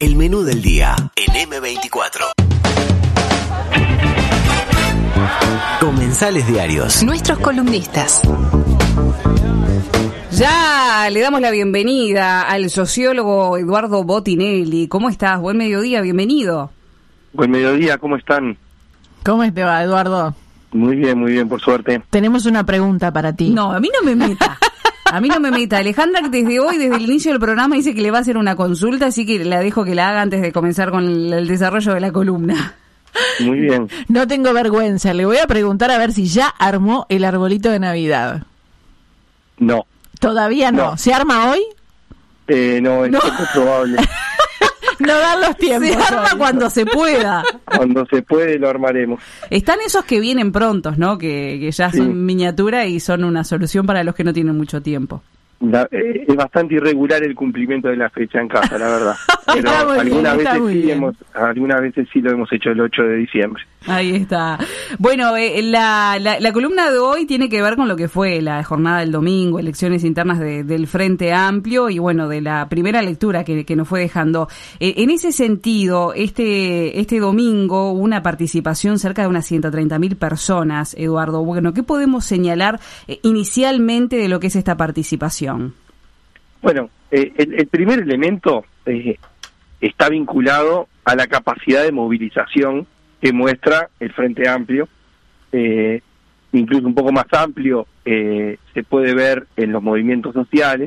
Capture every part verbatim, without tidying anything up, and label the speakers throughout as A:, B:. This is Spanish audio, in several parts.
A: El menú del día en eme veinticuatro. Comensales diarios.
B: Nuestros columnistas.
C: Ya le damos la bienvenida al sociólogo Eduardo Botinelli. ¿Cómo estás? Buen mediodía, bienvenido.
D: Buen mediodía, ¿cómo están?
E: ¿Cómo te va, Eduardo?
D: Muy bien, muy bien, por suerte.
E: Tenemos una pregunta para ti.
C: No, a mí no me meta. A mí no me meta. Alejandra, que desde hoy, desde el inicio del programa, dice que le va a hacer una consulta, así que la dejo que la haga antes de comenzar con el, el desarrollo de la columna.
D: Muy bien.
E: No tengo vergüenza. Le voy a preguntar a ver si ya armó el arbolito de Navidad.
D: No.
E: Todavía no.
D: No.
E: ¿Se arma hoy?
D: Eh, no, es
E: No.
D: poco probable.
E: No dan los tiempos.
C: Se arma
E: hoy.
C: cuando se pueda.
D: Cuando se puede lo armaremos.
C: Están esos que vienen prontos, ¿no? Que, que ya
D: Sí.
C: son miniatura y son una solución para los que no tienen mucho tiempo.
D: La- eh, es bastante irregular el cumplimiento de la fecha en casa, la verdad. Pero
E: Está muy bien,
D: algunas
E: está
D: veces
E: muy
D: sí
E: bien.
D: hemos, algunas veces sí lo hemos hecho el ocho de diciembre.
C: Ahí está. Bueno, eh, la, la, la columna de hoy tiene que ver con lo que fue la jornada del domingo, elecciones internas de, del Frente Amplio y bueno, de la primera lectura que, que nos fue dejando. Eh, en ese sentido, este este domingo hubo una participación cerca de unas ciento treinta mil personas, Eduardo. Bueno, ¿qué podemos señalar eh, inicialmente de lo que es esta participación?
D: Bueno, eh, el, el primer elemento eh, está vinculado a la capacidad de movilización que muestra el Frente Amplio, eh, incluso un poco más amplio eh, se puede ver en los movimientos sociales,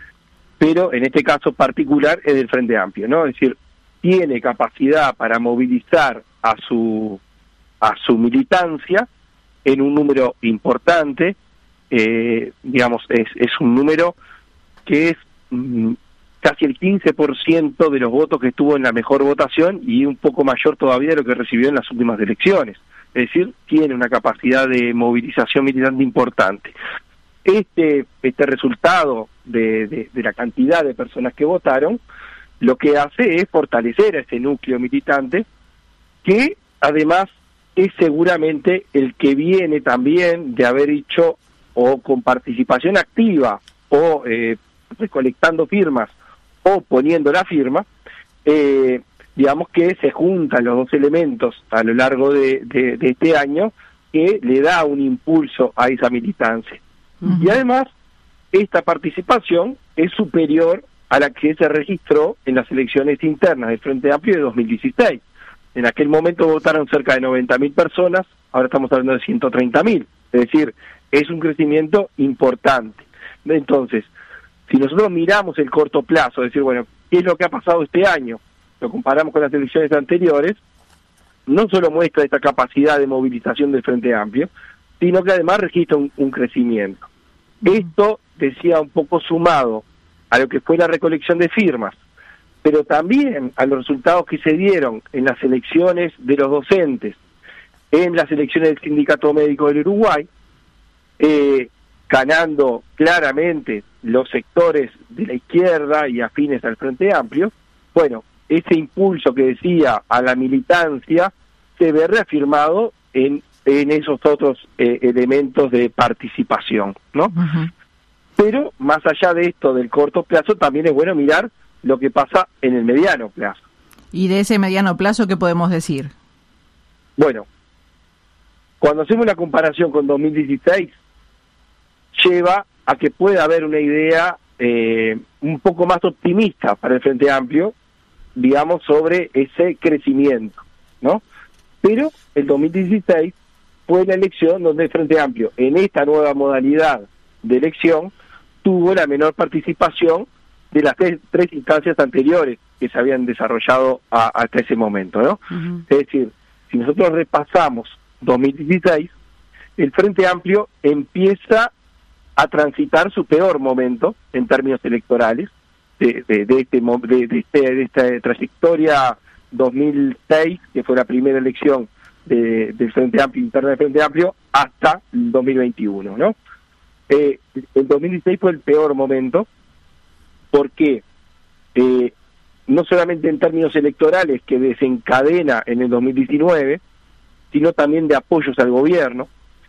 D: pero en este caso particular es del Frente Amplio, ¿no? Es decir, tiene capacidad para movilizar a su a su militancia en un número importante, eh, digamos, es, es un número que es mm, casi el quince por ciento de los votos que estuvo en la mejor votación y un poco mayor todavía de lo que recibió en las últimas elecciones. Es decir, tiene una capacidad de movilización militante importante. Este este resultado de, de, de la cantidad de personas que votaron, lo que hace es fortalecer a ese núcleo militante, que además es seguramente el que viene también de haber hecho o con participación activa o eh, recolectando firmas o poniendo la firma, eh, digamos que se juntan los dos elementos a lo largo de, de, de este año que le da un impulso a esa militancia. Uh-huh. Y además, esta participación es superior a la que se registró en las elecciones internas del Frente Amplio de dos mil dieciséis. En aquel momento votaron cerca de noventa mil personas, ahora estamos hablando de ciento treinta mil. Es decir, es un crecimiento importante. Entonces, si nosotros miramos el corto plazo, es decir, bueno, ¿qué es lo que ha pasado este año? Lo comparamos con las elecciones anteriores, no solo muestra esta capacidad de movilización del Frente Amplio, sino que además registra un, un crecimiento. Esto decía un poco sumado a lo que fue la recolección de firmas, pero también a los resultados que se dieron en las elecciones de los docentes, en las elecciones del Sindicato Médico del Uruguay, eh, ganando claramente los sectores de la izquierda y afines al Frente Amplio. Bueno, ese impulso que decía a la militancia se ve reafirmado en, en esos otros eh, elementos de participación, ¿no? Uh-huh. Pero más allá de esto del corto plazo, también es bueno mirar lo que pasa en el mediano plazo.
E: ¿Y de ese mediano plazo qué podemos decir?
D: Bueno, cuando hacemos la comparación con dos mil dieciséis, lleva a que pueda haber una idea eh, un poco más optimista para el Frente Amplio, digamos, sobre ese crecimiento, ¿no? Pero el dos mil dieciséis fue la elección donde el Frente Amplio, en esta nueva modalidad de elección, tuvo la menor participación de las tres, tres instancias anteriores que se habían desarrollado a, hasta ese momento, ¿no? Uh-huh. Es decir, si nosotros repasamos dos mil dieciséis, el Frente Amplio empieza a transitar su peor momento en términos electorales de, de, de, este, de, de, este, de esta trayectoria dos mil seis, que fue la primera elección de, del Frente Amplio, interna del Frente Amplio, hasta el dos mil veintiuno, ¿no? Eh, el dos mil dieciséis fue el peor momento porque eh, no solamente en términos electorales que desencadena en el dos mil diecinueve, sino también de apoyos al gobierno.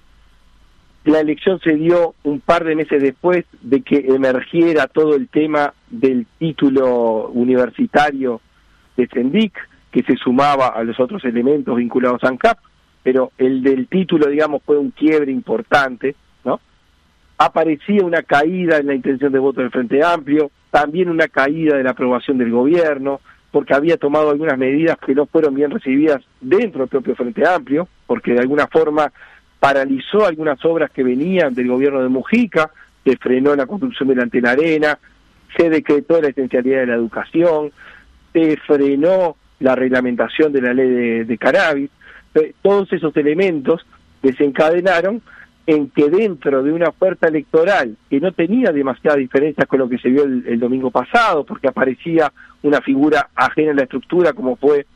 D: La elección se dio un par de meses después de que emergiera todo el tema del título universitario de Sendic, que se sumaba a los otros elementos vinculados a ANCAP, pero el del título, digamos, fue un quiebre importante, ¿no? Aparecía una caída en la intención de voto del Frente Amplio, también una caída de la aprobación del gobierno, porque había tomado algunas medidas que no fueron bien recibidas dentro del propio Frente Amplio, porque de alguna forma paralizó algunas obras que venían del gobierno de Mujica, se frenó la construcción de la Antena Arena, se decretó la esencialidad de la educación, se frenó la reglamentación de la ley de, de cannabis. Todos esos elementos desencadenaron en que dentro de una oferta electoral que no tenía demasiadas diferencias con lo que se vio el, el domingo pasado, porque aparecía una figura ajena a la estructura como fue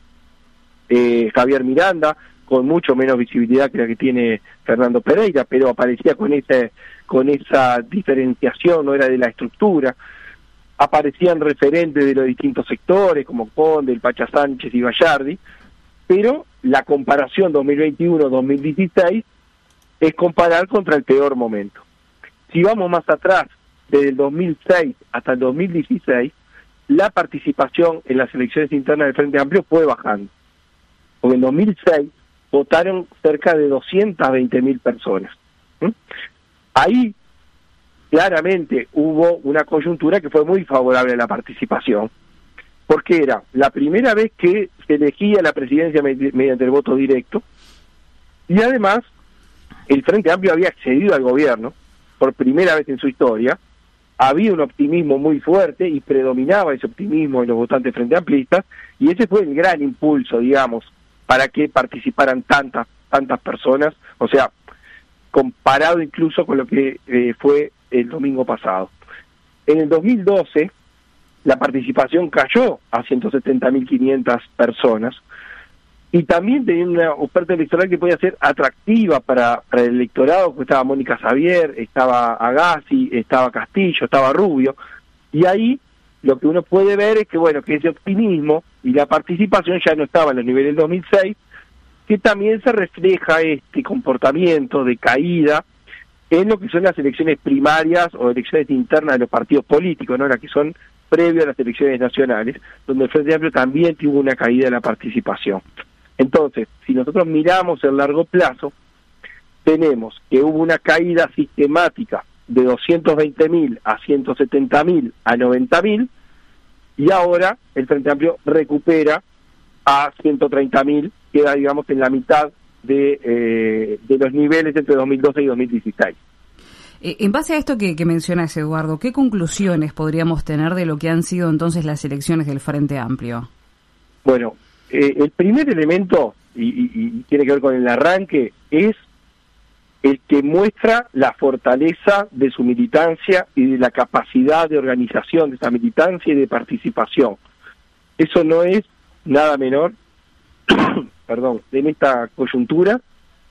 D: eh, Javier Miranda, con mucho menos visibilidad que la que tiene Fernando Pereira, pero aparecía con ese, con esa diferenciación, no era de la estructura. Aparecían referentes de los distintos sectores, como Conde, el Pacha Sánchez y Bayardi, pero la comparación dos mil veintiuno dos mil dieciséis es comparar contra el peor momento. Si vamos más atrás, desde el dos mil seis hasta el dos mil dieciséis, la participación en las elecciones internas del Frente Amplio fue bajando. Porque en dos mil seis votaron cerca de doscientas veinte mil personas. ¿Mm? Ahí claramente hubo una coyuntura que fue muy favorable a la participación, porque era la primera vez que se elegía la presidencia mediante el voto directo, y además el Frente Amplio había accedido al gobierno por primera vez en su historia, había un optimismo muy fuerte y predominaba ese optimismo en los votantes frente amplistas, y ese fue el gran impulso, digamos, para que participaran tantas, tantas personas, o sea, comparado incluso con lo que eh, fue el domingo pasado. En el dos mil doce, la participación cayó a ciento setenta mil quinientas personas, y también tenía una oferta electoral que podía ser atractiva para, para el electorado, porque estaba Mónica Xavier, estaba Agassi, estaba Castillo, estaba Rubio, y ahí lo que uno puede ver es que, bueno, que ese optimismo y la participación ya no estaba en los niveles del dos mil seis, que también se refleja este comportamiento de caída en lo que son las elecciones primarias o elecciones internas de los partidos políticos, ¿no? Las que son previas a las elecciones nacionales, donde el Frente Amplio también tuvo una caída de la participación. Entonces, si nosotros miramos el largo plazo, tenemos que hubo una caída sistemática de doscientos veinte mil a ciento setenta mil a noventa mil, y ahora el Frente Amplio recupera a ciento treinta mil, queda, digamos, en la mitad de, eh, de los niveles entre dos mil doce y dos mil dieciséis.
C: Eh, en base a esto que, que mencionas, Eduardo, ¿qué conclusiones podríamos tener de lo que han sido entonces las elecciones del Frente Amplio?
D: Bueno, eh, el primer elemento, y, y, y tiene que ver con el arranque, es el que muestra la fortaleza de su militancia y de la capacidad de organización de esa militancia y de participación. Eso no es nada menor, perdón, en esta coyuntura,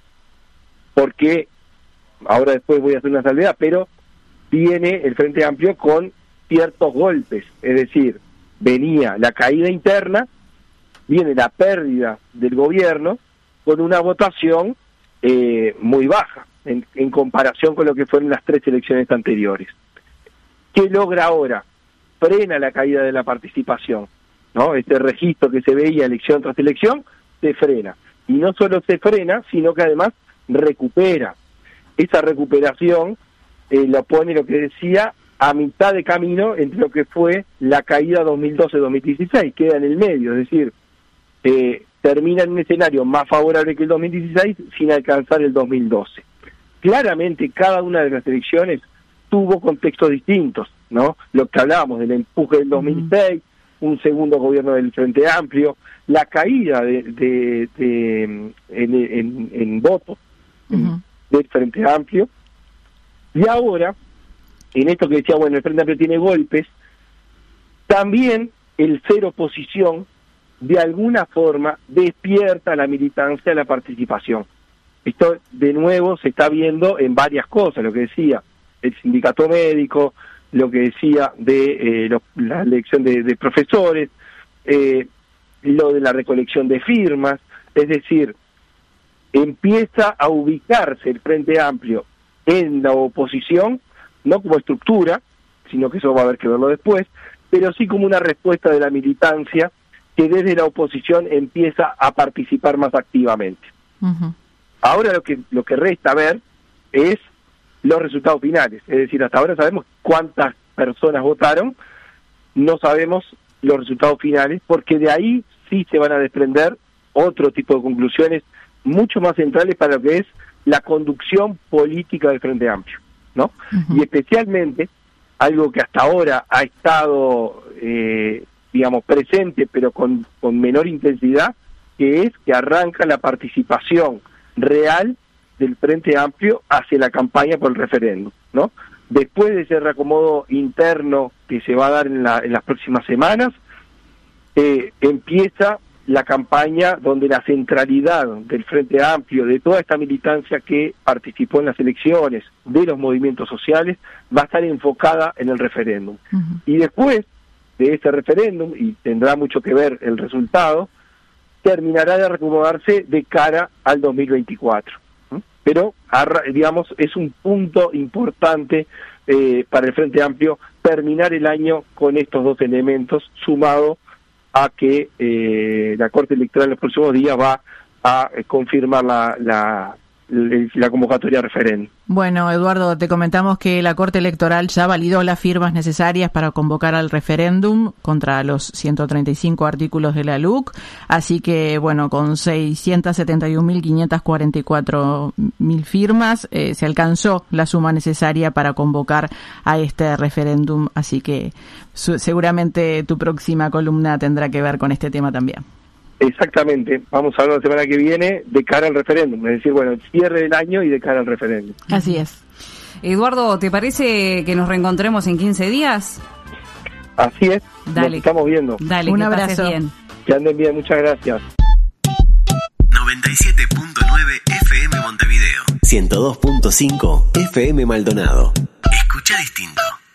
D: porque ahora después voy a hacer una salvedad, pero viene el Frente Amplio con ciertos golpes, es decir, venía la caída interna, viene la pérdida del gobierno con una votación eh, muy baja en, en comparación con lo que fueron las tres elecciones anteriores. ¿Qué logra ahora? Frena la caída de la participación, ¿no? Este registro que se veía elección tras elección se frena, y no solo se frena, sino que además recupera. Esa recuperación eh, lo pone, lo que decía, a mitad de camino entre lo que fue la caída dos mil doce dos mil dieciséis, queda en el medio, es decir, eh, termina en un escenario más favorable que el dos mil dieciséis sin alcanzar el dos mil doce. Claramente cada una de las elecciones tuvo contextos distintos, ¿no? Lo que hablábamos del empuje del dos mil seis, un segundo gobierno del Frente Amplio, la caída de, de, de en, en, en votos uh-huh. del Frente Amplio, y ahora, en esto que decía, bueno, el Frente Amplio tiene golpes, también el ser oposición de alguna forma despierta la militancia, la participación. Esto de nuevo se está viendo en varias cosas, lo que decía el sindicato médico, lo que decía de eh, lo, la elección de, de profesores, eh, lo de la recolección de firmas, es decir, empieza a ubicarse el Frente Amplio en la oposición, no como estructura, sino que eso va a haber que verlo después, pero sí como una respuesta de la militancia que desde la oposición empieza a participar más activamente.
E: Ujú.
D: Ahora lo que lo que resta ver es los resultados finales, es decir, hasta ahora sabemos cuántas personas votaron, no sabemos los resultados finales, porque de ahí sí se van a desprender otro tipo de conclusiones mucho más centrales para lo que es la conducción política del Frente Amplio, ¿no?
E: Ujú.
D: Y especialmente algo que hasta ahora ha estado, eh, digamos, presente, pero con, con menor intensidad, que es que arranca la participación real del Frente Amplio hacia la campaña por el referéndum, ¿no? Después de ese reacomodo interno que se va a dar en, la, en las próximas semanas, eh, empieza la campaña donde la centralidad del Frente Amplio, de toda esta militancia que participó en las elecciones, de los movimientos sociales, va a estar enfocada en el referéndum.
E: Ujú.
D: Y después de ese referéndum, y tendrá mucho que ver el resultado, terminará de reacomodarse de cara al dos mil veinticuatro. ¿Mm? Pero, arra- digamos, es un punto importante eh, para el Frente Amplio terminar el año con estos dos elementos, sumado a que eh, la Corte Electoral en los próximos días va a eh, confirmar la, la, la, la convocatoria a referéndum.
E: Bueno, Eduardo, te comentamos que la Corte Electoral ya validó las firmas necesarias para convocar al referéndum contra los ciento treinta y cinco artículos de la L U C, así que, bueno, con seiscientas setenta y un mil quinientas cuarenta y cuatro mil firmas eh, se alcanzó la suma necesaria para convocar a este referéndum, así que su- seguramente tu próxima columna tendrá que ver con este tema también.
D: Exactamente, vamos a hablar la semana que viene de cara al referéndum, es decir, bueno, el cierre del año y de cara al referéndum.
E: Así es.
C: Eduardo, ¿te parece que nos reencontremos en quince días?
D: Así es,
C: Dale.
D: nos estamos viendo.
C: Dale,
E: Un
C: que pases
E: abrazo.
C: bien.
D: Que anden bien, muchas gracias.
A: noventa y siete punto nueve F M Montevideo. ciento dos punto cinco F M Maldonado. Escucha distinto.